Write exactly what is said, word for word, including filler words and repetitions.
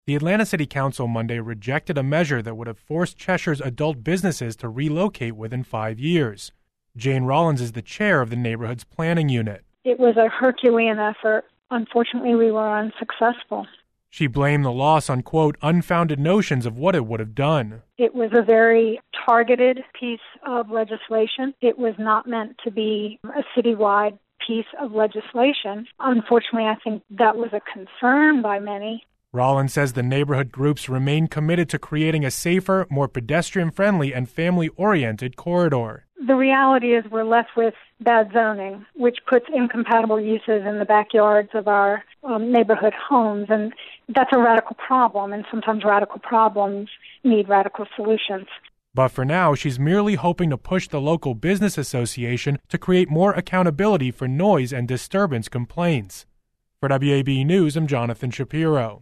The Atlanta City Council Monday rejected a measure that would have forced Cheshire's adult businesses to relocate within five years. Jane Rollins is the chair of the neighborhood's planning unit. It was a Herculean effort. Unfortunately, we were unsuccessful. She blamed the loss on, quote, unfounded notions of what it would have done. It was a very targeted piece of legislation. It was not meant to be a citywide piece of legislation. Unfortunately, I think that was a concern by many. Rollins says the neighborhood groups remain committed to creating a safer, more pedestrian-friendly and family-oriented corridor. The reality is we're left with bad zoning, which puts incompatible uses in the backyards of our um, neighborhood homes, and that's a radical problem, and sometimes radical problems need radical solutions. But for now, she's merely hoping to push the local business association to create more accountability for noise and disturbance complaints. For W A B News, I'm Jonathan Shapiro.